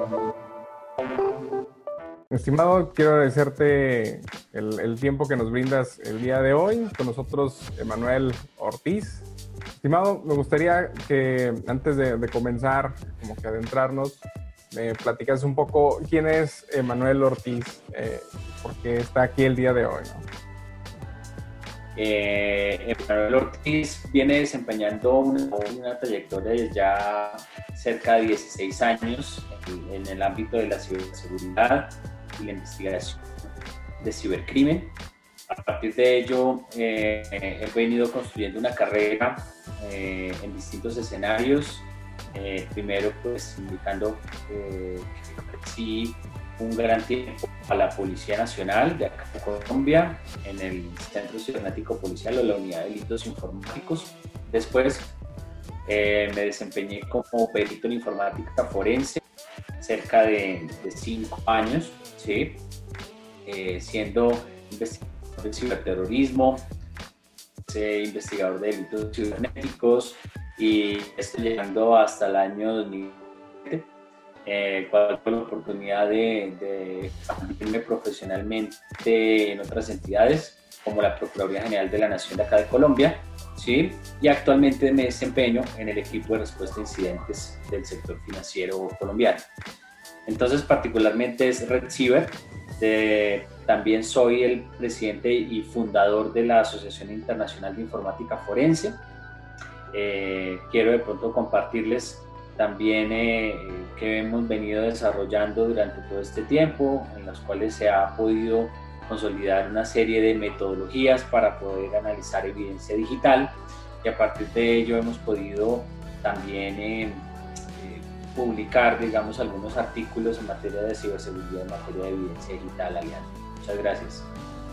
Estimado, quiero agradecerte el tiempo que nos brindas el día de hoy. Con nosotros, Emanuel Ortiz. Estimado, me gustaría que antes de comenzar, como que adentrarnos, me platicas un poco quién es Emanuel Ortiz, por qué está aquí el día de hoy, ¿no? Emanuel Ortiz viene desempeñando una trayectoria de ya cerca de 16 años en el ámbito de la ciberseguridad y la investigación de cibercrimen. A partir de ello, he venido construyendo una carrera en distintos escenarios. Primero, pues, indicando que sí, un gran tiempo a la Policía Nacional de acá de Colombia, en el Centro Cibernético Policial o la Unidad de Delitos Informáticos. Después me desempeñé como perito en informática forense cerca de 5 años, ¿sí? Siendo investigador de ciberterrorismo, investigador de delitos cibernéticos, y estoy llegando hasta el año 2020, cual tuve la oportunidad de expandirme profesionalmente en otras entidades, como la Procuraduría General de la Nación de acá de Colombia, ¿sí? Y actualmente me desempeño en el equipo de respuesta a incidentes del sector financiero colombiano. Entonces, particularmente es Red Ciber. También soy el presidente y fundador de la Asociación Internacional de Informática Forense. Quiero de pronto compartirles también que hemos venido desarrollando durante todo este tiempo, en las cuales se ha podido consolidar una serie de metodologías para poder analizar evidencia digital, y a partir de ello hemos podido también publicar, digamos, algunos artículos en materia de ciberseguridad, en materia de evidencia digital, Alejandro. Muchas gracias.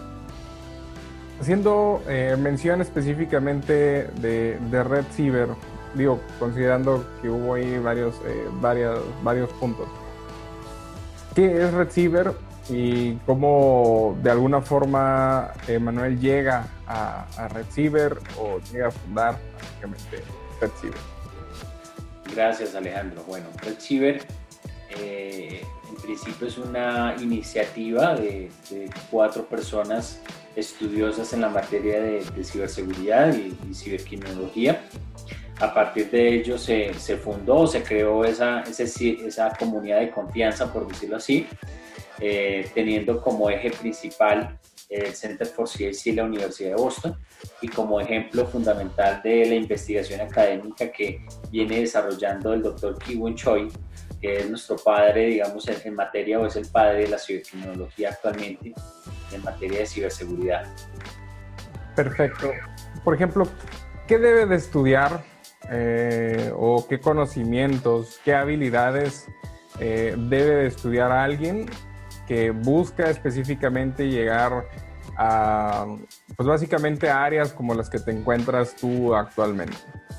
Haciendo mención específicamente de Red Ciber, digo, considerando que hubo ahí varios puntos. ¿Qué es Red Ciber y cómo de alguna forma Emanuel llega a Red Ciber o llega a fundar básicamente Red Ciber? Gracias, Alejandro. Bueno, Red Ciber en principio es una iniciativa de 4 personas estudiosas en la materia de ciberseguridad y cibercriminología. A partir de ello se fundó, se creó esa comunidad de confianza, por decirlo así, teniendo como eje principal el Center for CIC y la Universidad de Boston, y como ejemplo fundamental de la investigación académica que viene desarrollando el doctor Ki-Woon Choi, que es nuestro padre, digamos, en materia, o es el padre de la cibercriminología actualmente en materia de ciberseguridad. Perfecto. Por ejemplo, ¿qué debe de estudiar o qué conocimientos, qué habilidades debe de estudiar alguien que busca específicamente llegar a, pues básicamente a áreas como las que te encuentras tú actualmente?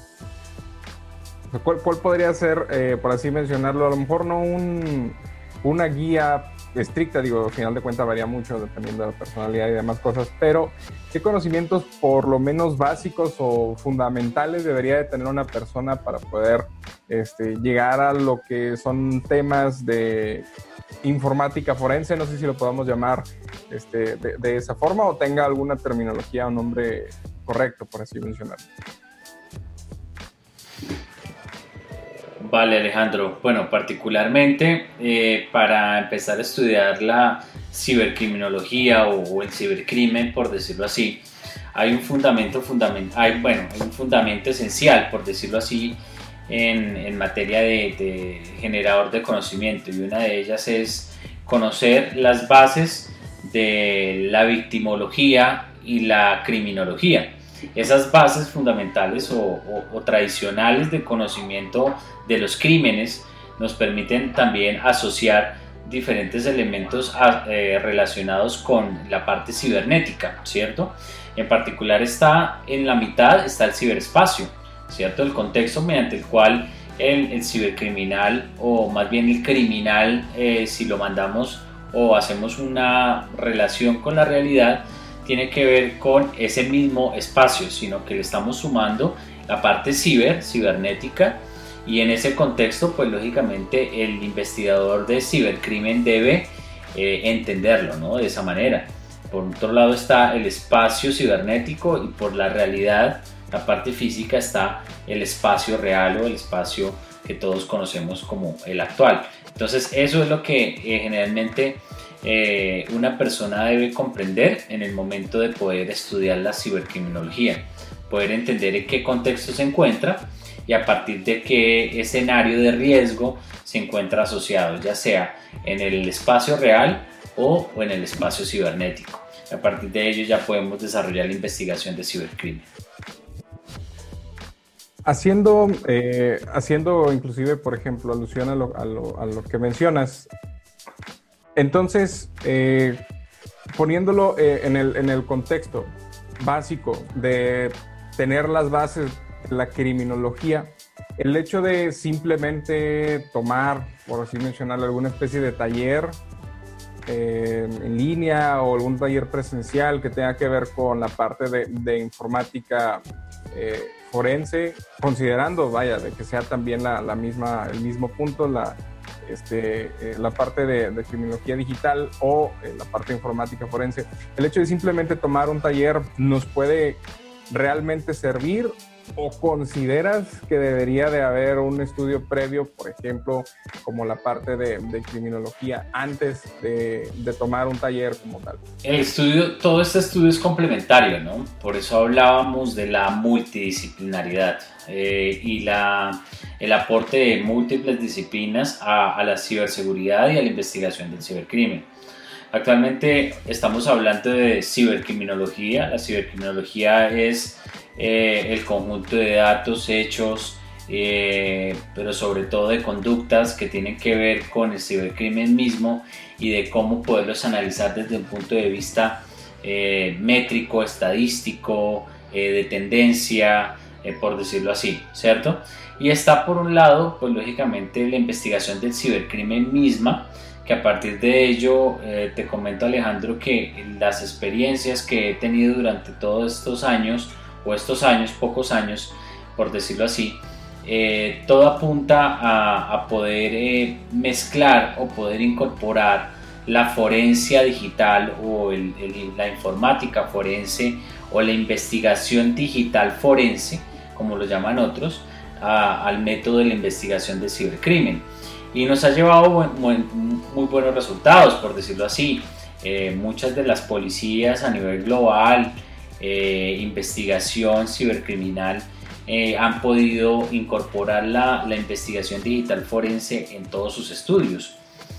¿Cuál podría ser, por así mencionarlo, a lo mejor no una guía estricta, digo, al final de cuentas varía mucho dependiendo de la personalidad y demás cosas, pero ¿qué conocimientos por lo menos básicos o fundamentales debería de tener una persona para poder llegar a lo que son temas de informática forense? No sé si lo podamos llamar de esa forma o tenga alguna terminología o nombre correcto, por así mencionarlo. Vale, Alejandro. Bueno, particularmente para empezar a estudiar la cibercriminología o el cibercrimen, por decirlo así, hay un fundamento esencial, por decirlo así, en materia de generador de conocimiento, y una de ellas es conocer las bases de la victimología y la criminología. Esas bases fundamentales o tradicionales de conocimiento de los crímenes nos permiten también asociar diferentes elementos relacionados con la parte cibernética, ¿cierto? En particular en la mitad está el ciberespacio, ¿cierto? El contexto mediante el cual el cibercriminal, o más bien el criminal, si lo mandamos o hacemos una relación con la realidad, tiene que ver con ese mismo espacio, sino que le estamos sumando la parte cibernética, y en ese contexto pues lógicamente el investigador de cibercrimen debe entenderlo, ¿no? De esa manera. Por otro lado está el espacio cibernético y por la realidad, la parte física, está el espacio real o el espacio que todos conocemos como el actual. Entonces eso es lo que generalmente una persona debe comprender en el momento de poder estudiar la cibercriminología, poder entender en qué contexto se encuentra y a partir de qué escenario de riesgo se encuentra asociado, ya sea en el espacio real o en el espacio cibernético. A partir de ello ya podemos desarrollar la investigación de cibercrimen. Haciendo inclusive, por ejemplo, alusión a lo que mencionas, entonces, poniéndolo en el contexto básico de tener las bases de la criminología, el hecho de simplemente tomar, por así mencionarlo, alguna especie de taller en línea o algún taller presencial que tenga que ver con la parte de informática forense, considerando, vaya, de que sea también el mismo punto, la parte de criminología digital o la parte de informática forense, el hecho de simplemente tomar un taller nos puede realmente servir, o consideras que debería de haber un estudio previo, por ejemplo, como la parte de criminología antes de tomar un taller como tal? Todo este estudio es complementario, ¿no? Por eso hablábamos de la multidisciplinaridad y el aporte de múltiples disciplinas a la ciberseguridad y a la investigación del cibercrimen. Actualmente estamos hablando de cibercriminología. La cibercriminología es el conjunto de datos, hechos, pero sobre todo de conductas que tienen que ver con el cibercrimen mismo y de cómo poderlos analizar desde un punto de vista métrico, estadístico, de tendencia, por decirlo así, ¿cierto? Y está por un lado, pues lógicamente, la investigación del cibercrimen misma, que a partir de ello te comento, Alejandro, que las experiencias que he tenido durante todos estos años, pocos años, por decirlo así, todo apunta a poder mezclar o poder incorporar la forencia digital o la informática forense o la investigación digital forense, como lo llaman otros, al método de la investigación de cibercrimen. Y nos ha llevado muy buenos resultados, por decirlo así. Muchas de las policías a nivel global, investigación cibercriminal, han podido incorporar la investigación digital forense en todos sus estudios.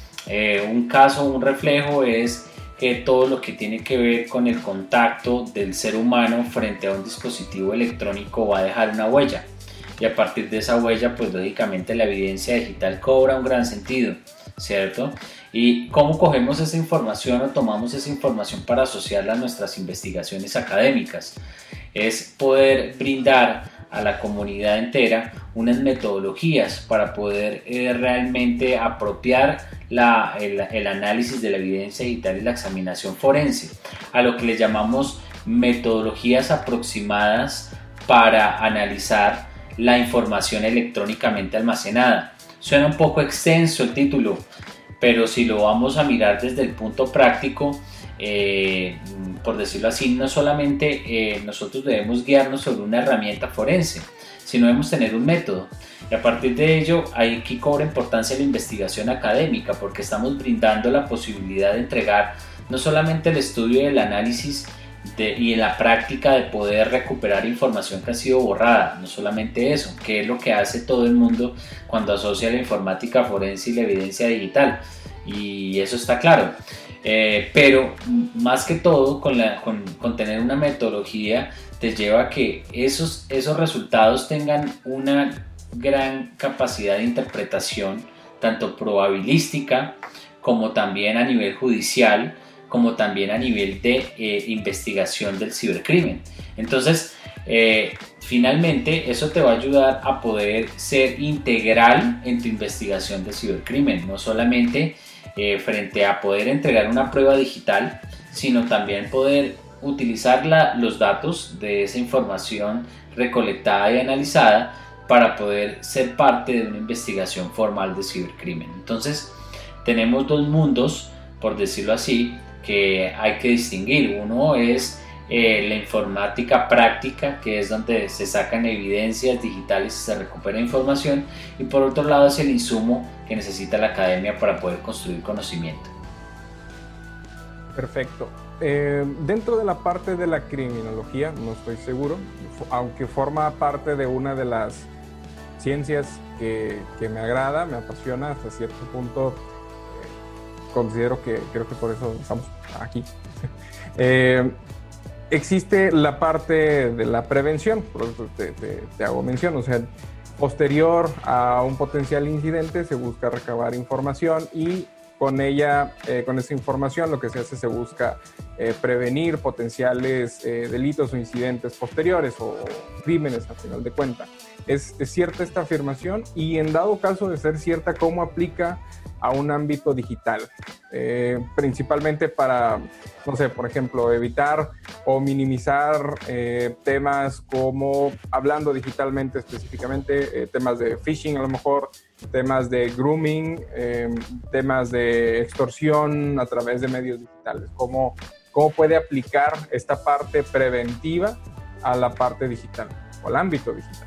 Un reflejo es que todo lo que tiene que ver con el contacto del ser humano frente a un dispositivo electrónico va a dejar una huella, y a partir de esa huella, pues lógicamente la evidencia digital cobra un gran sentido, ¿cierto? ¿Y cómo cogemos esa información o tomamos esa información para asociarla a nuestras investigaciones académicas? Es poder brindar a la comunidad entera unas metodologías para poder realmente apropiar el análisis de la evidencia digital y la examinación forense, a lo que le llamamos metodologías aproximadas para analizar la información electrónicamente almacenada. Suena un poco extenso el título, pero si lo vamos a mirar desde el punto práctico, por decirlo así, no solamente nosotros debemos guiarnos sobre una herramienta forense, sino debemos tener un método. Y a partir de ello, aquí cobra importancia la investigación académica, porque estamos brindando la posibilidad de entregar no solamente el estudio y el análisis y en la práctica de poder recuperar información que ha sido borrada, no solamente eso, que es lo que hace todo el mundo cuando asocia la informática forense y la evidencia digital, y eso está claro, pero más que todo con tener una metodología te lleva a que esos resultados tengan una gran capacidad de interpretación, tanto probabilística como también a nivel judicial, como también a nivel de investigación del cibercrimen. Entonces, finalmente, eso te va a ayudar a poder ser integral en tu investigación de cibercrimen, no solamente frente a poder entregar una prueba digital, sino también poder utilizar los datos de esa información recolectada y analizada para poder ser parte de una investigación formal de cibercrimen. Entonces tenemos dos mundos, por decirlo así, que hay que distinguir. Uno es la informática práctica, que es donde se sacan evidencias digitales y se recupera información, y por otro lado es el insumo que necesita la academia para poder construir conocimiento. Perfecto. Dentro de la parte de la criminología, no estoy seguro, aunque forma parte de una de las ciencias que me agrada, me apasiona hasta cierto punto, considero que creo que por eso estamos aquí. Existe la parte de la prevención, por eso te hago mención, o sea, posterior a un potencial incidente se busca recabar información y con ella, con esa información lo que se hace, se busca prevenir potenciales delitos o incidentes posteriores o crímenes al final de cuentas. ¿Es cierta esta afirmación? Y en dado caso de ser cierta, ¿cómo aplica a un ámbito digital? Principalmente para, no sé, por ejemplo, evitar o minimizar temas como, hablando digitalmente específicamente, temas de phishing a lo mejor, temas de grooming, temas de extorsión a través de medios digitales. ¿Cómo puede aplicar esta parte preventiva a la parte digital o al ámbito digital?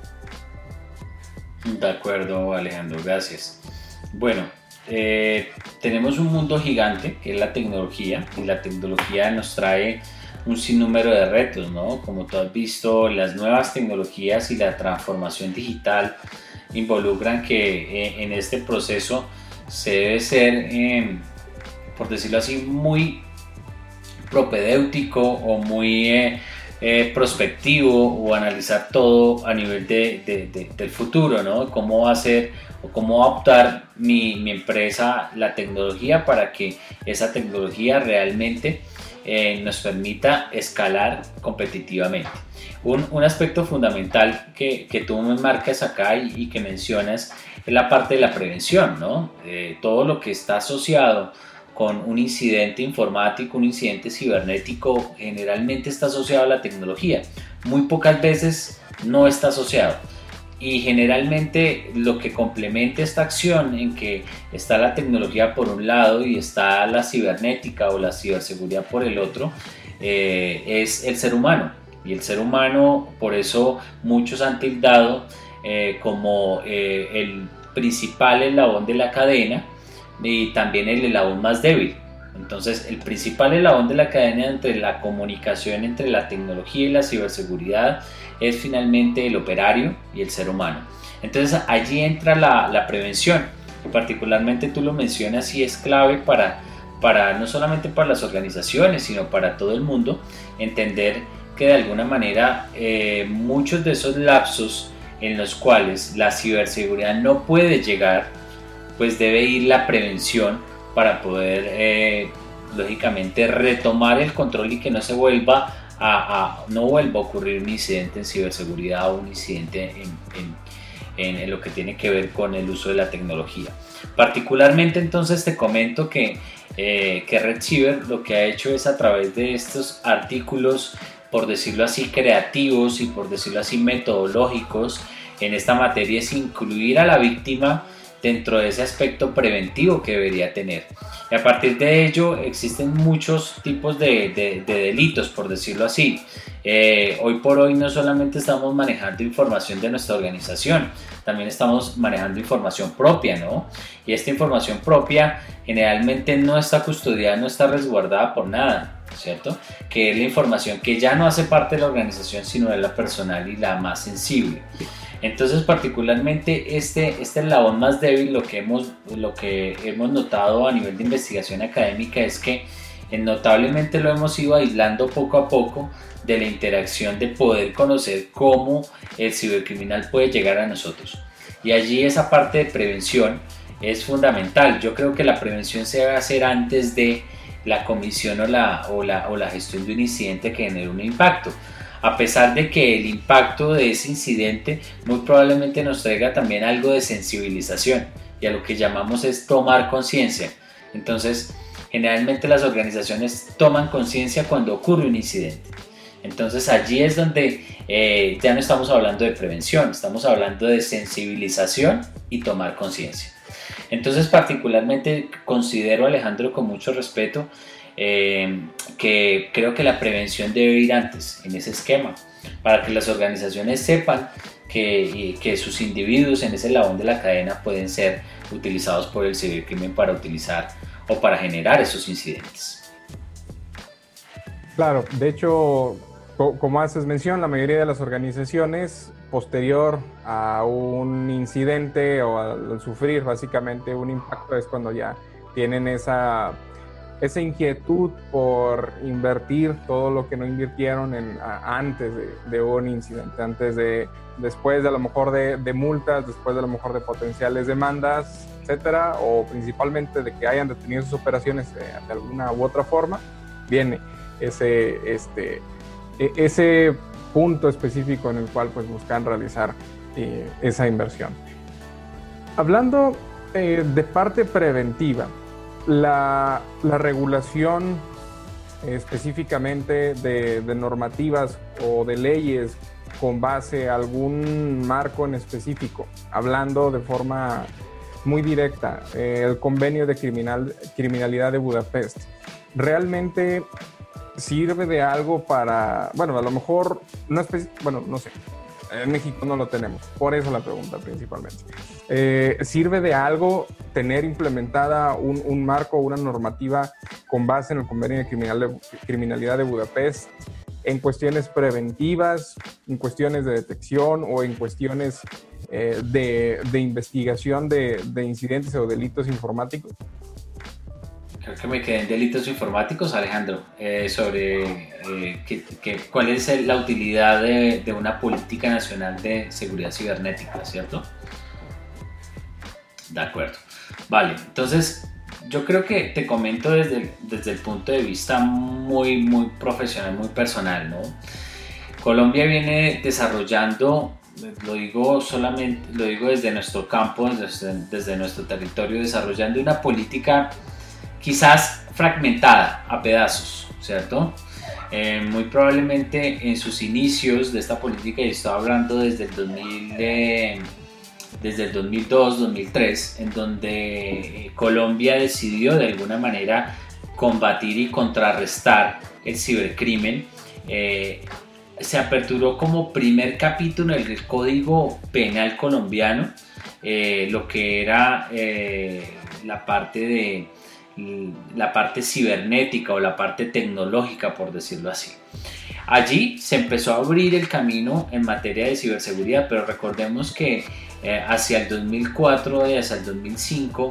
De acuerdo, Alejandro, gracias. Bueno, tenemos un mundo gigante que es la tecnología, y la tecnología nos trae un sinnúmero de retos, ¿no? Como tú has visto, las nuevas tecnologías y la transformación digital involucran que en este proceso se debe ser, por decirlo así, muy propedéutico o muy prospectivo, o analizar todo a nivel del futuro, ¿no? Cómo va a ser o cómo va a optar mi empresa la tecnología para que esa tecnología realmente nos permita escalar competitivamente. Un aspecto fundamental que tú me marcas acá y que mencionas es la parte de la prevención, ¿no? Todo lo que está asociado con un incidente informático, un incidente cibernético, generalmente está asociado a la tecnología. Muy pocas veces no está asociado. Y generalmente lo que complementa esta acción, en que está la tecnología por un lado y está la cibernética o la ciberseguridad por el otro, es el ser humano. Y el ser humano, por eso muchos han tildado como el principal eslabón de la cadena, y también el eslabón más débil. Entonces, el principal eslabón de la cadena entre la comunicación entre la tecnología y la ciberseguridad es finalmente el operario y el ser humano. Entonces, allí entra la prevención, que particularmente tú lo mencionas y es clave para no solamente para las organizaciones, sino para todo el mundo, entender que de alguna manera muchos de esos lapsos en los cuales la ciberseguridad no puede llegar, pues debe ir la prevención para poder lógicamente retomar el control y que no se vuelva no vuelva a ocurrir un incidente en ciberseguridad o un incidente en lo que tiene que ver con el uso de la tecnología. Particularmente entonces te comento que Red Cyber lo que ha hecho es, a través de estos artículos, por decirlo así, creativos y por decirlo así metodológicos en esta materia, es incluir a la víctima dentro de ese aspecto preventivo que debería tener. Y a partir de ello existen muchos tipos de delitos, por decirlo así. Hoy por hoy no solamente estamos manejando información de nuestra organización, también estamos manejando información propia, ¿no? Y esta información propia generalmente no está custodiada, no está resguardada por nada, ¿cierto? Que es la información que ya no hace parte de la organización, sino de la personal y la más sensible. Entonces, particularmente este eslabón más débil, lo que hemos notado a nivel de investigación académica es que notablemente lo hemos ido aislando poco a poco de la interacción de poder conocer cómo el cibercriminal puede llegar a nosotros. Y allí esa parte de prevención es fundamental. Yo creo que la prevención se debe hacer antes de la comisión o la gestión de un incidente que genere un impacto. A pesar de que el impacto de ese incidente muy probablemente nos traiga también algo de sensibilización, y a lo que llamamos es tomar conciencia. Entonces, generalmente las organizaciones toman conciencia cuando ocurre un incidente. Entonces allí es donde ya no estamos hablando de prevención, estamos hablando de sensibilización y tomar conciencia. Entonces particularmente considero, Alejandro, con mucho respeto, que creo que la prevención debe ir antes en ese esquema, para que las organizaciones sepan que sus individuos en ese eslabón de la cadena pueden ser utilizados por el cibercrimen para utilizar o para generar esos incidentes. Claro, de hecho, como haces mención, la mayoría de las organizaciones, posterior a un incidente o al sufrir básicamente un impacto, es cuando ya tienen esa inquietud por invertir todo lo que no invirtieron antes de un incidente, después de a lo mejor de multas, después de a lo mejor de potenciales demandas, etcétera, o principalmente de que hayan detenido sus operaciones de alguna u otra forma, viene ese punto específico en el cual pues buscan realizar esa inversión. Hablando de parte preventiva, la regulación específicamente de normativas o de leyes con base a algún marco en específico, hablando de forma muy directa, el convenio de criminalidad de Budapest, ¿realmente sirve de algo para, bueno, a lo mejor, no sé, en México no lo tenemos, por eso la pregunta principalmente. ¿Sirve de algo tener implementada un marco, una normativa con base en el convenio de criminalidad de Budapest en cuestiones preventivas, en cuestiones de detección o en cuestiones de investigación de incidentes o delitos informáticos? Creo que me quedé en delitos informáticos, Alejandro, sobre cuál es la utilidad de una política nacional de seguridad cibernética, ¿cierto? De acuerdo. Vale, entonces yo creo que te comento desde el punto de vista muy, muy profesional, muy personal, ¿no? Colombia viene desarrollando, lo digo desde nuestro campo, desde nuestro territorio, desarrollando una política quizás fragmentada a pedazos, ¿cierto? Muy probablemente en sus inicios de esta política, y estoy hablando desde el 2002-2003, en donde Colombia decidió de alguna manera combatir y contrarrestar el cibercrimen. Se aperturó como primer capítulo en el Código Penal colombiano lo que era la parte cibernética o la parte tecnológica, por decirlo así. Allí se empezó a abrir el camino en materia de ciberseguridad, pero recordemos que hacia el 2004 y hacia el 2005,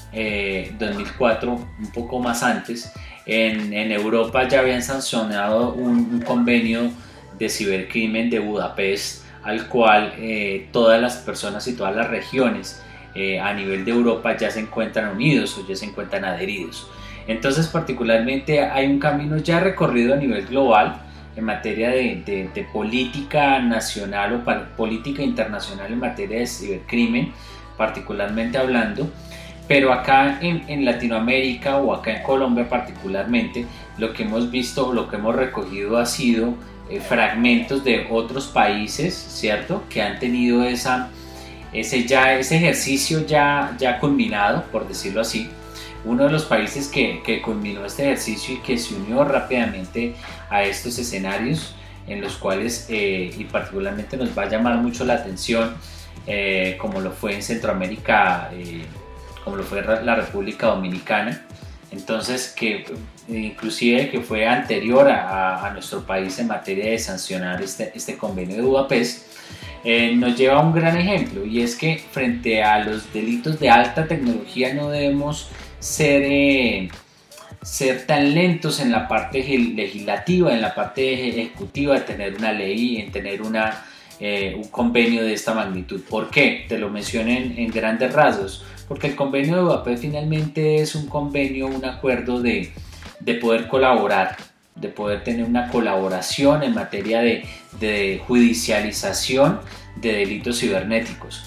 2004, un poco más antes, en Europa ya habían sancionado un convenio de cibercrimen de Budapest, al cual todas las personas y todas las regiones a nivel de Europa ya se encuentran unidos o ya se encuentran adheridos. Entonces particularmente hay un camino ya recorrido a nivel global en materia de política nacional o política internacional en materia de cibercrimen, particularmente hablando, pero acá en Latinoamérica o acá en Colombia particularmente, lo que hemos visto o lo que hemos recogido ha sido fragmentos de otros países, ¿cierto?, que han tenido ese ejercicio ya culminado, por decirlo así. Uno de los países que culminó este ejercicio y que se unió rápidamente a estos escenarios, en los cuales y particularmente nos va a llamar mucho la atención, como lo fue en Centroamérica, como lo fue la República Dominicana. Entonces, que inclusive que fue anterior a nuestro país en materia de sancionar este convenio de Budapest, nos lleva a un gran ejemplo, y es que frente a los delitos de alta tecnología no debemos ser tan lentos en la parte legislativa, en la parte ejecutiva, de tener una ley, en tener un convenio de esta magnitud. ¿Por qué? Te lo mencioné en grandes rasgos. Porque el convenio de Budapest finalmente es un convenio, un acuerdo de poder colaborar, de poder tener una colaboración en materia de judicialización de delitos cibernéticos.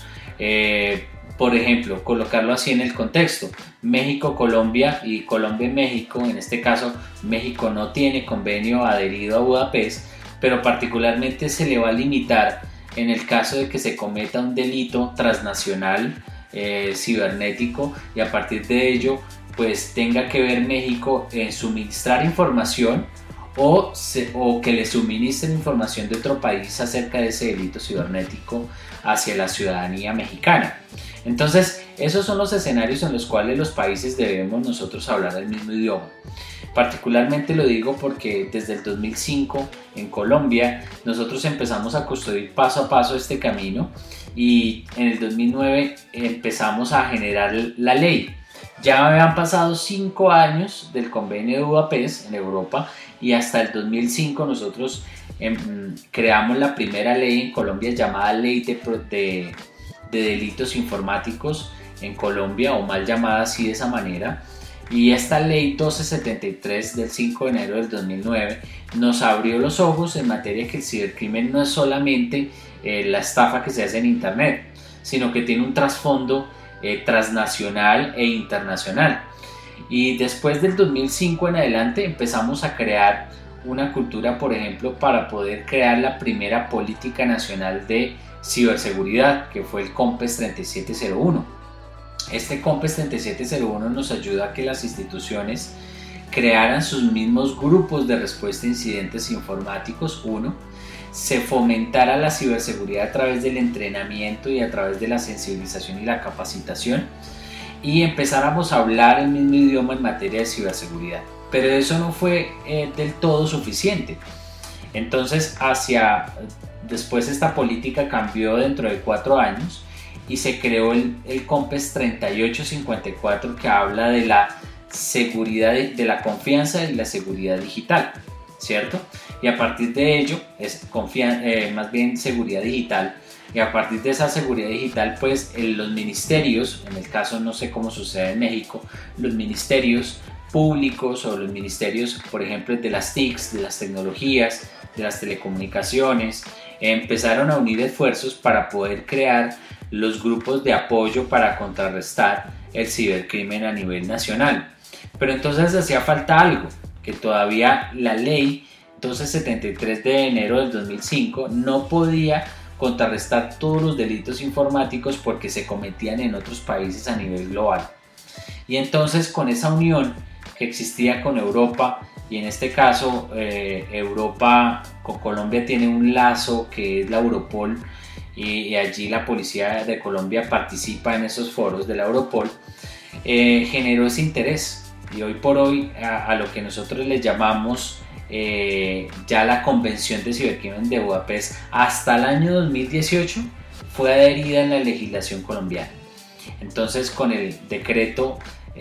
Por ejemplo, colocarlo así en el contexto: México-Colombia y Colombia-México, en este caso México no tiene convenio adherido a Budapest, pero particularmente se le va a limitar en el caso de que se cometa un delito transnacional cibernético, y a partir de ello pues tenga que ver México en suministrar información o que le suministren información de otro país acerca de ese delito cibernético hacia la ciudadanía mexicana. Entonces, esos son los escenarios en los cuales los países debemos nosotros hablar el mismo idioma. Particularmente lo digo porque desde el 2005 en Colombia nosotros empezamos a construir paso a paso este camino, y en el 2009 empezamos a generar la ley. Ya habían pasado 5 años del convenio de Budapest en Europa, y hasta el 2005 nosotros creamos la primera ley en Colombia llamada Ley de Delitos Informáticos en Colombia, o mal llamada así de esa manera. Y esta ley 1273 del 5 de enero del 2009 nos abrió los ojos en materia que el cibercrimen no es solamente la estafa que se hace en internet, sino que tiene un trasfondo transnacional e internacional. Y después del 2005 en adelante empezamos a crear una cultura, por ejemplo, para poder crear la primera política nacional de ciberseguridad, que fue el COMPES 3701. Este COMPES 3701 nos ayuda a que las instituciones crearan sus mismos grupos de respuesta a incidentes informáticos. Se fomentara la ciberseguridad a través del entrenamiento y a través de la sensibilización y la capacitación, y empezáramos a hablar el mismo idioma en materia de ciberseguridad. Pero eso no fue del todo suficiente. Entonces, después esta política cambió dentro de 4 años y se creó el COMPES 3854, que habla de la seguridad, de la confianza y la seguridad digital, ¿cierto? Y a partir de ello es más bien seguridad digital, y a partir de esa seguridad digital pues los ministerios, en el caso no sé cómo sucede en México, los ministerios públicos o los ministerios, por ejemplo, de las TICs, de las tecnologías, de las telecomunicaciones, empezaron a unir esfuerzos para poder crear los grupos de apoyo para contrarrestar el cibercrimen a nivel nacional. Pero entonces hacía falta algo, que todavía la ley 1273 de enero del 2005 no podía contrarrestar todos los delitos informáticos porque se cometían en otros países a nivel global. Y entonces, con esa unión que existía con Europa, y en este caso Europa con Colombia tiene un lazo que es la Europol, y allí la policía de Colombia participa en esos foros de la Europol, generó ese interés, y hoy por hoy a lo que nosotros le llamamos ya la Convención de Cibercrimen de Budapest, hasta el año 2018 fue adherida en la legislación colombiana. Entonces, con el decreto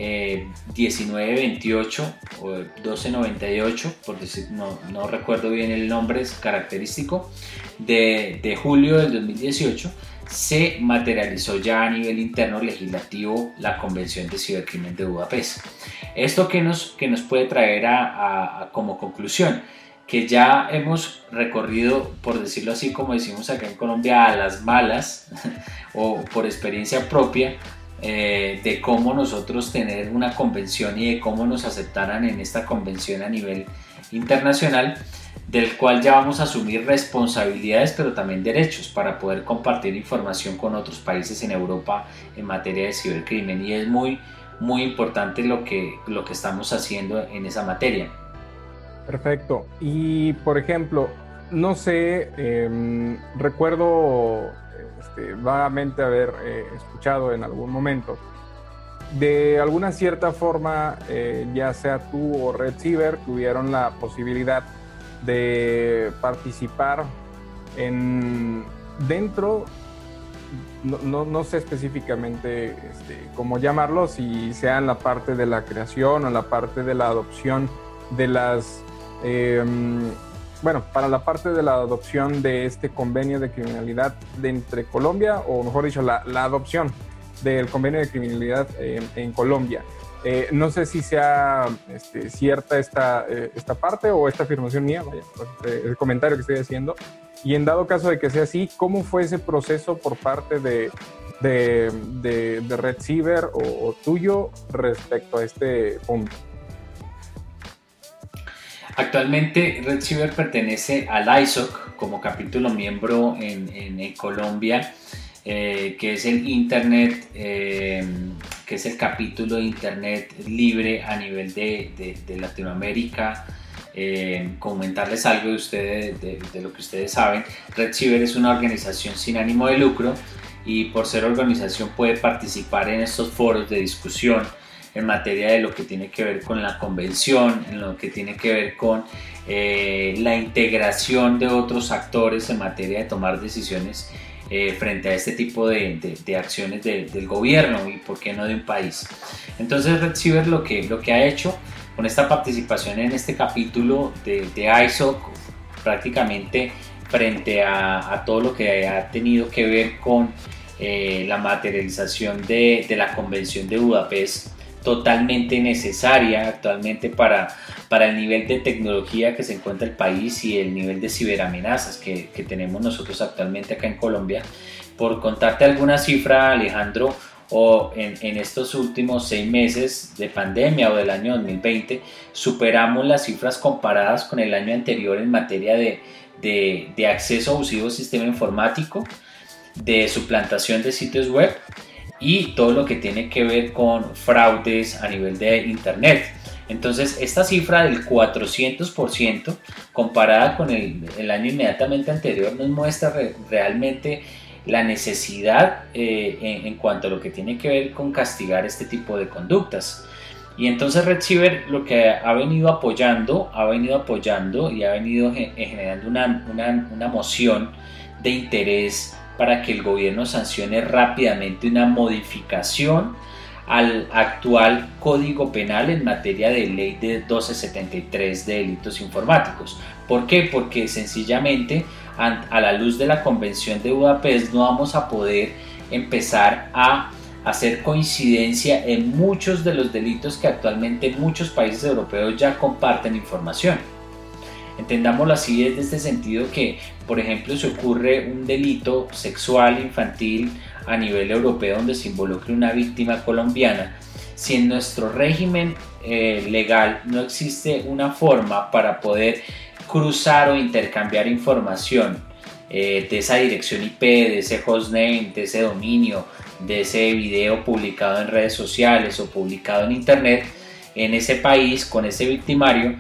1928 o 1298, por decir, no recuerdo bien el nombre, es característico, de julio del 2018, se materializó ya a nivel interno legislativo la Convención de Cibercrimen de Budapest. ¿Esto que nos puede traer como conclusión? Que ya hemos recorrido, por decirlo así, como decimos acá en Colombia, a las malas o por experiencia propia, de cómo nosotros tener una convención y de cómo nos aceptaran en esta convención a nivel internacional, del cual ya vamos a asumir responsabilidades pero también derechos para poder compartir información con otros países en Europa en materia de cibercrimen, y es muy importante lo que estamos haciendo en esa materia. Perfecto. Y por ejemplo, no sé, recuerdo vagamente haber escuchado en algún momento de alguna cierta forma, ya sea tú o Red Ciber tuvieron la posibilidad de participar dentro, no sé específicamente cómo llamarlo, si sea en la parte de la creación o en la parte de la adopción de las para la parte de la adopción de este convenio de criminalidad entre Colombia, o mejor dicho, la adopción del convenio de criminalidad en Colombia. No sé si sea cierta esta parte o esta afirmación mía, el comentario que estoy haciendo. Y en dado caso de que sea así, ¿cómo fue ese proceso por parte de Red Ciber o tuyo respecto a este punto? Actualmente RedCyber pertenece al ISOC como capítulo miembro en Colombia, que es el Internet, que es el capítulo de Internet libre a nivel de Latinoamérica. Comentarles algo de ustedes, de lo que ustedes saben. RedCyber es una organización sin ánimo de lucro y por ser organización puede participar en estos foros de discusión en materia de lo que tiene que ver con la convención, en lo que tiene que ver con la integración de otros actores en materia de tomar decisiones frente a este tipo de acciones del gobierno y por qué no de un país. Entonces RedCyber lo que ha hecho con esta participación en este capítulo de ISOC, prácticamente frente a todo lo que ha tenido que ver con la materialización de la Convención de Budapest, totalmente necesaria actualmente para el nivel de tecnología que se encuentra el país y el nivel de ciberamenazas que tenemos nosotros actualmente acá en Colombia. Por contarte alguna cifra, Alejandro, o en estos últimos 6 meses de pandemia o del año 2020, superamos las cifras comparadas con el año anterior en materia de acceso abusivo al sistema informático, de suplantación de sitios web y todo lo que tiene que ver con fraudes a nivel de internet. Entonces esta cifra del 400% comparada con el año inmediatamente anterior nos muestra realmente la necesidad en cuanto a lo que tiene que ver con castigar este tipo de conductas. Y entonces RedCyber lo que ha venido apoyando y ha venido generando una moción de interés para que el gobierno sancione rápidamente una modificación al actual Código Penal en materia de ley de 1273 de delitos informáticos. ¿Por qué? Porque sencillamente a la luz de la Convención de Budapest no vamos a poder empezar a hacer coincidencia en muchos de los delitos que actualmente muchos países europeos ya comparten información. Entendámoslo así desde este sentido que, por ejemplo, si ocurre un delito sexual infantil a nivel europeo donde se involucre una víctima colombiana, si en nuestro régimen legal no existe una forma para poder cruzar o intercambiar información de esa dirección IP, de ese hostname, de ese dominio, de ese video publicado en redes sociales o publicado en internet, en ese país con ese victimario,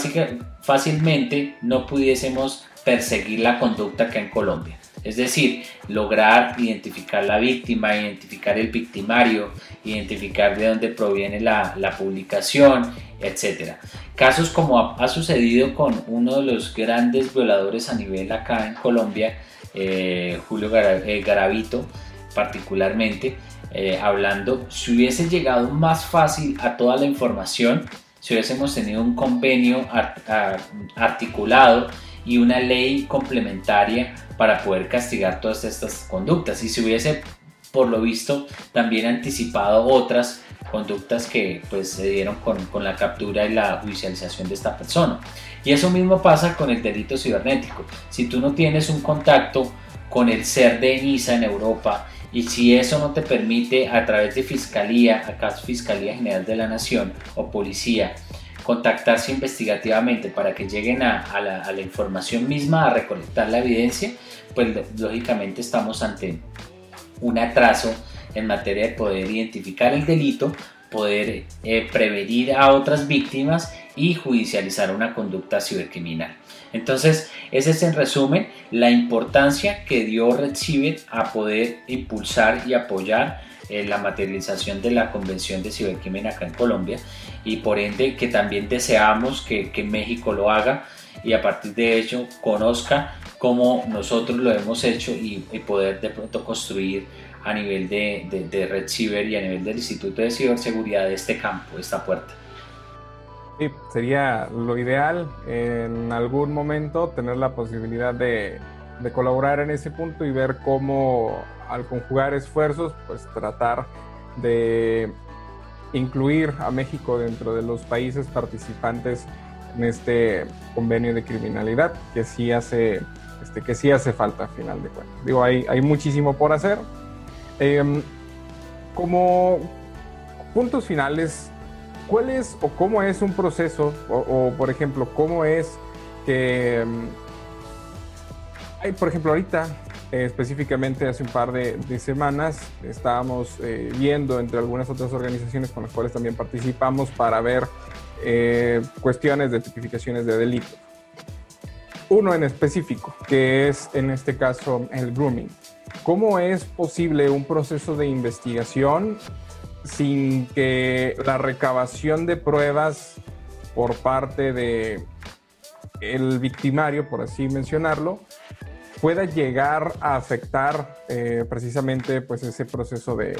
fácilmente no pudiésemos perseguir la conducta acá en Colombia. Es decir, lograr identificar la víctima, identificar el victimario, identificar de dónde proviene la publicación, etc. Casos como ha sucedido con uno de los grandes violadores a nivel acá en Colombia, Julio Garavito particularmente, hablando, si hubiese llegado más fácil a toda la información, si hubiésemos tenido un convenio articulado y una ley complementaria para poder castigar todas estas conductas, y se hubiese, por lo visto, también anticipado otras conductas que pues se dieron con la captura y la judicialización de esta persona. Y eso mismo pasa con el delito cibernético. Si tú no tienes un contacto con el CER de ENISA en Europa, y si eso no te permite a través de Fiscalía, acá Fiscalía General de la Nación o Policía, contactarse investigativamente para que lleguen a la información misma, a recolectar la evidencia, pues lógicamente estamos ante un atraso en materia de poder identificar el delito, poder prevenir a otras víctimas y judicializar una conducta cibercriminal. Entonces, esa es en resumen la importancia que dio RedCyber a poder impulsar y apoyar la materialización de la Convención de Cibercrimen acá en Colombia, y por ende que también deseamos que México lo haga y a partir de ello conozca cómo nosotros lo hemos hecho y poder de pronto construir a nivel de RedCyber y a nivel del Instituto de Ciberseguridad de este campo, esta puerta. Sí, sería lo ideal en algún momento tener la posibilidad de colaborar en ese punto y ver cómo al conjugar esfuerzos, pues tratar de incluir a México dentro de los países participantes en este convenio de criminalidad que sí hace falta a final de cuentas. Digo, hay muchísimo por hacer. Como puntos finales, ¿Cuál es o cómo es un proceso, o por ejemplo, cómo es que hay, por ejemplo, ahorita, específicamente hace un par de semanas, estábamos viendo entre algunas otras organizaciones con las cuales también participamos para ver cuestiones de tipificaciones de delitos. Uno en específico, que es en este caso el grooming. ¿Cómo es posible un proceso de investigación sin que la recabación de pruebas por parte de el victimario, por así mencionarlo, pueda llegar a afectar precisamente pues ese proceso de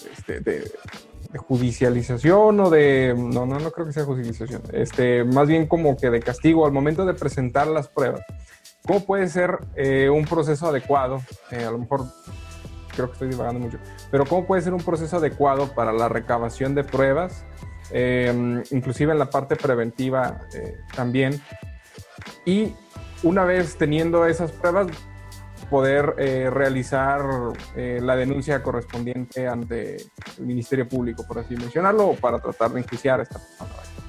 judicialización o de... No creo que sea judicialización. Más bien como que de castigo al momento de presentar las pruebas? ¿Cómo puede ser un proceso adecuado? A lo mejor creo que estoy divagando mucho, pero ¿cómo puede ser un proceso adecuado para la recabación de pruebas? Inclusive en la parte preventiva también. Y una vez teniendo esas pruebas, poder realizar la denuncia correspondiente ante el Ministerio Público, por así mencionarlo, o para tratar de enjuiciar a esta persona.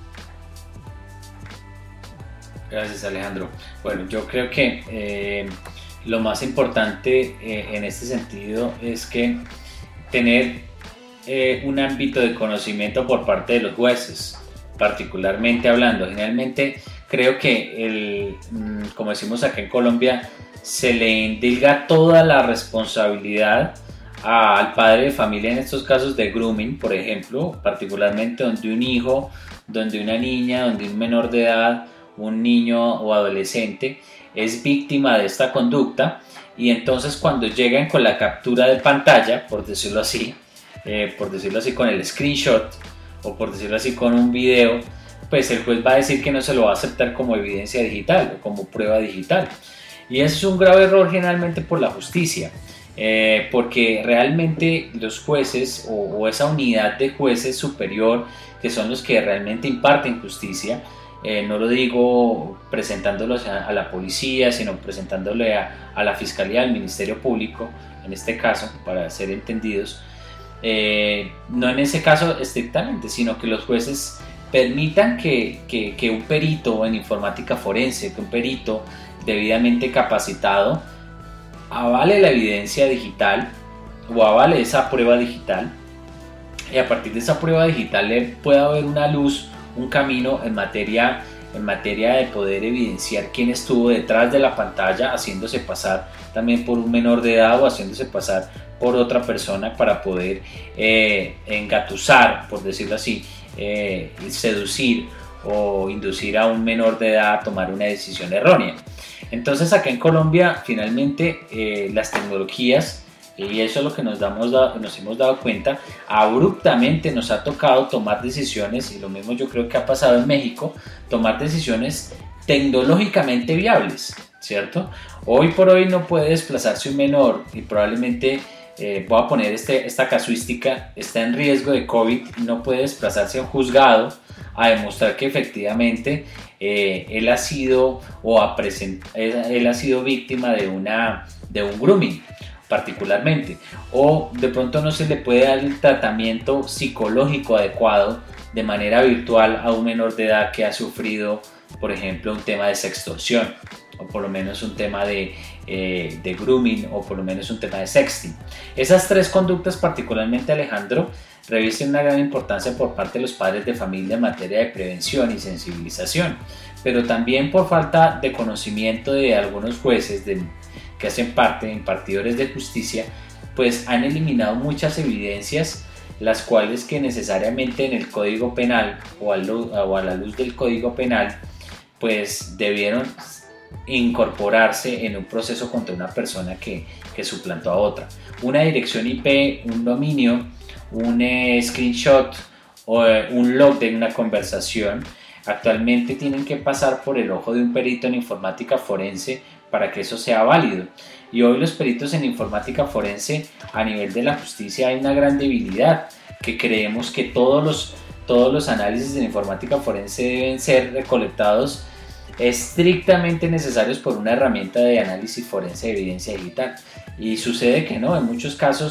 Gracias, Alejandro. Bueno, yo creo que lo más importante en este sentido es que tener un ámbito de conocimiento por parte de los jueces, particularmente hablando. Generalmente creo que, como decimos acá en Colombia, se le indilga toda la responsabilidad al padre de familia en estos casos de grooming, por ejemplo, particularmente donde un hijo, donde una niña, donde un menor de edad, un niño o adolescente es víctima de esta conducta, y entonces cuando llegan con la captura de pantalla, por decirlo así con el screenshot, o por decirlo así con un video, pues el juez va a decir que no se lo va a aceptar como evidencia digital o como prueba digital. Y eso es un grave error generalmente por la justicia, porque realmente los jueces o esa unidad de jueces superior, que son los que realmente imparten justicia, no lo digo presentándolos a la policía, sino presentándole a la fiscalía, al Ministerio Público, en este caso, para ser entendidos, no en ese caso estrictamente, sino que los jueces permitan que un perito en informática forense, que un perito debidamente capacitado avale la evidencia digital o avale esa prueba digital, y a partir de esa prueba digital pueda haber una luz, un camino en materia de poder evidenciar quién estuvo detrás de la pantalla, haciéndose pasar también por un menor de edad o haciéndose pasar por otra persona para poder engatusar, por decirlo así, seducir o inducir a un menor de edad a tomar una decisión errónea. Entonces acá en Colombia finalmente las tecnologías, y eso es lo que nos hemos dado cuenta, abruptamente nos ha tocado tomar decisiones, y lo mismo yo creo que ha pasado en México, tomar decisiones tecnológicamente viables, ¿cierto? Hoy por hoy no puede desplazarse un menor, y probablemente voy a poner esta casuística, está en riesgo de COVID, no puede desplazarse a un juzgado a demostrar que efectivamente él ha sido víctima de un grooming particularmente, o de pronto no se le puede dar el tratamiento psicológico adecuado de manera virtual a un menor de edad que ha sufrido, por ejemplo, un tema de sextorsión, o por lo menos un tema de grooming, o por lo menos un tema de sexting. Esas tres conductas particularmente, Alejandro, revisten una gran importancia por parte de los padres de familia en materia de prevención y sensibilización, pero también por falta de conocimiento de algunos jueces que hacen parte de impartidores de justicia, pues han eliminado muchas evidencias, las cuales que necesariamente en el Código Penal o a la luz del Código Penal pues debieron incorporarse en un proceso contra una persona que suplantó a otra. Una dirección IP, un dominio, un screenshot o un log de una conversación actualmente tienen que pasar por el ojo de un perito en informática forense para que eso sea válido. Y hoy los peritos en informática forense a nivel de la justicia hay una gran debilidad, que creemos que todos los análisis en informática forense deben ser recolectados estrictamente necesarios por una herramienta de análisis forense de evidencia digital, y sucede que no, en muchos casos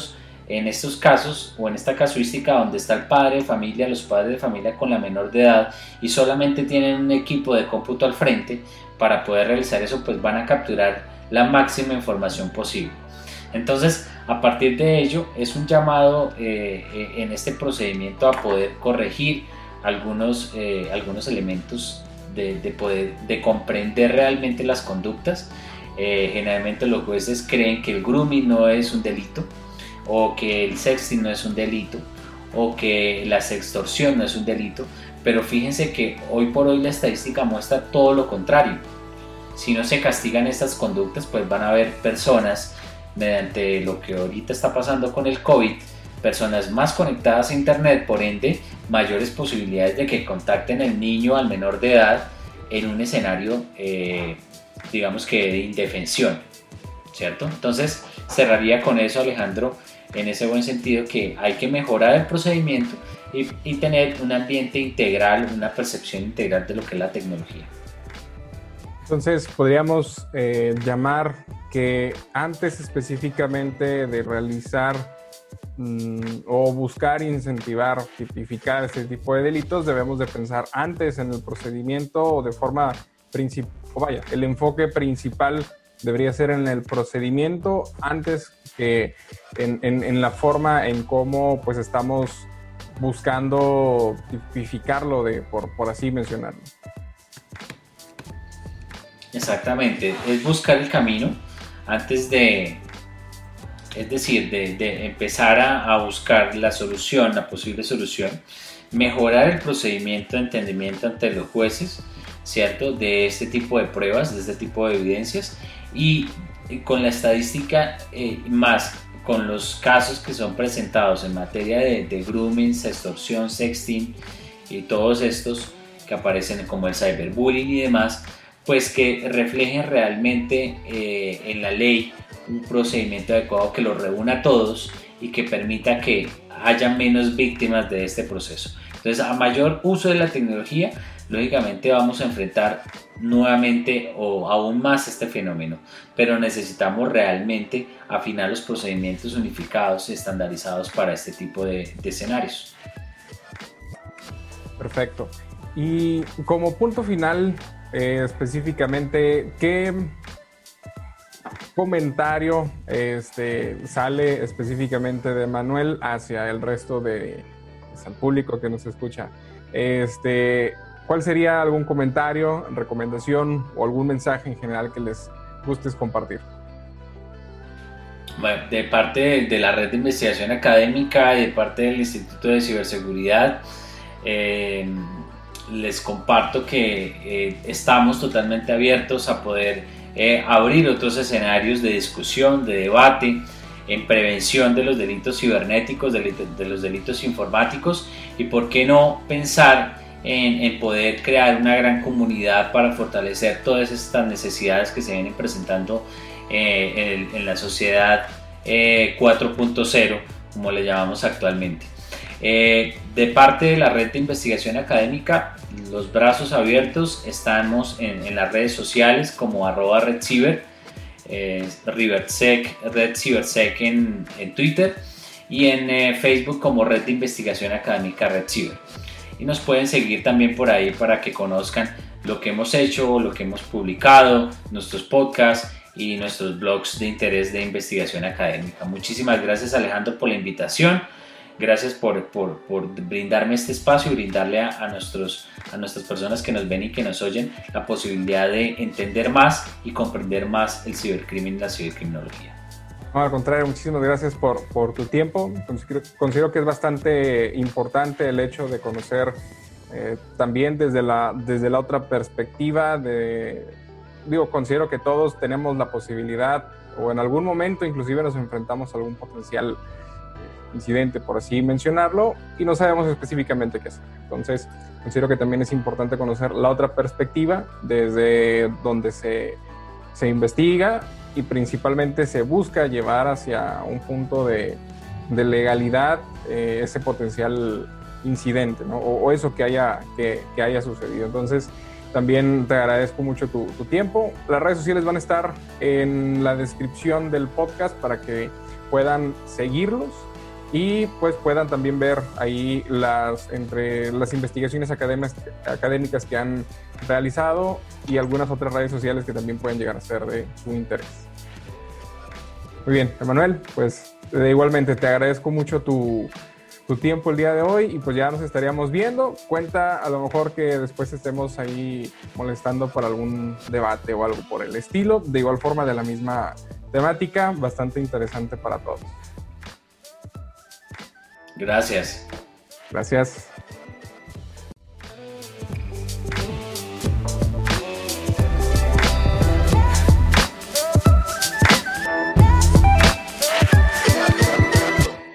en estos casos o en esta casuística donde está el padre de familia, los padres de familia con la menor de edad y solamente tienen un equipo de cómputo al frente para poder realizar eso, pues van a capturar la máxima información posible. Entonces, a partir de ello, es un llamado en este procedimiento a poder corregir algunos elementos de comprender realmente las conductas. Generalmente los jueces creen que el grooming no es un delito, o que el sexting no es un delito, o que la sextorsión no es un delito, pero fíjense que hoy por hoy la estadística muestra todo lo contrario. Si no se castigan estas conductas, pues van a haber personas, mediante lo que ahorita está pasando con el COVID, personas más conectadas a internet, por ende mayores posibilidades de que contacten al niño, al menor de edad, en un escenario digamos que de indefensión, ¿cierto? Entonces cerraría con eso, Alejandro, en ese buen sentido, que hay que mejorar el procedimiento y tener un ambiente integral, una percepción integral de lo que es la tecnología. Entonces podríamos llamar que antes específicamente de realizar o buscar incentivar, tipificar este tipo de delitos, debemos de pensar antes en el procedimiento o de forma principal, el enfoque principal debería ser en el procedimiento antes que en la forma en cómo pues estamos buscando tipificarlo, por así mencionarlo. Exactamente, es buscar el camino antes de, es decir, de empezar a buscar la solución, la posible solución, mejorar el procedimiento de entendimiento ante los jueces, ¿cierto? De este tipo de pruebas, de este tipo de evidencias, y con la estadística más con los casos que son presentados en materia de grooming, sextorsión, sexting y todos estos que aparecen como el cyberbullying y demás, pues que reflejen realmente en la ley un procedimiento adecuado que los reúna a todos y que permita que haya menos víctimas de este proceso. Entonces, a mayor uso de la tecnología, lógicamente vamos a enfrentar nuevamente o aún más este fenómeno, pero necesitamos realmente afinar los procedimientos unificados y estandarizados para este tipo de escenarios. Perfecto. Y como punto final, específicamente, ¿qué comentario sale específicamente de Manuel hacia el resto del público que nos escucha? ¿Cuál sería algún comentario, recomendación o algún mensaje en general que les gustes compartir? Bueno, de parte de la Red de Investigación Académica y de parte del Instituto de Ciberseguridad, les comparto que estamos totalmente abiertos a poder abrir otros escenarios de discusión, de debate, en prevención de los delitos cibernéticos, de los delitos informáticos, y por qué no pensar en poder crear una gran comunidad para fortalecer todas estas necesidades que se vienen presentando en la sociedad 4.0, como le llamamos actualmente. De parte de la Red de Investigación Académica, los brazos abiertos, estamos en las redes sociales como @redciber, Red Cibersec en Twitter, y en Facebook como Red de Investigación Académica Red Ciber. Y nos pueden seguir también por ahí para que conozcan lo que hemos hecho, lo que hemos publicado, nuestros podcasts y nuestros blogs de interés de investigación académica. Muchísimas gracias, Alejandro, por la invitación. Gracias por brindarme este espacio y brindarle a nuestras personas que nos ven y que nos oyen la posibilidad de entender más y comprender más el cibercrimen y la cibercriminología. No, al contrario, muchísimas gracias por tu tiempo. Considero que es bastante importante el hecho de conocer también desde la otra perspectiva. Considero que todos tenemos la posibilidad, o en algún momento inclusive nos enfrentamos a algún potencial incidente, por así mencionarlo, y no sabemos específicamente qué hacer. Entonces, considero que también es importante conocer la otra perspectiva desde donde se investiga y principalmente se busca llevar hacia un punto de legalidad ese potencial incidente, ¿no? o eso que haya sucedido. Entonces, también te agradezco mucho tu tiempo. Las redes sociales van a estar en la descripción del podcast para que puedan seguirlos y pues puedan también ver ahí entre las investigaciones académicas que han realizado y algunas otras redes sociales que también pueden llegar a ser de su interés. Muy bien, Emanuel, pues igualmente te agradezco mucho tu tiempo el día de hoy y pues ya nos estaríamos viendo. Cuenta a lo mejor que después estemos ahí molestando por algún debate o algo por el estilo. De igual forma, de la misma temática, bastante interesante para todos. Gracias. Gracias.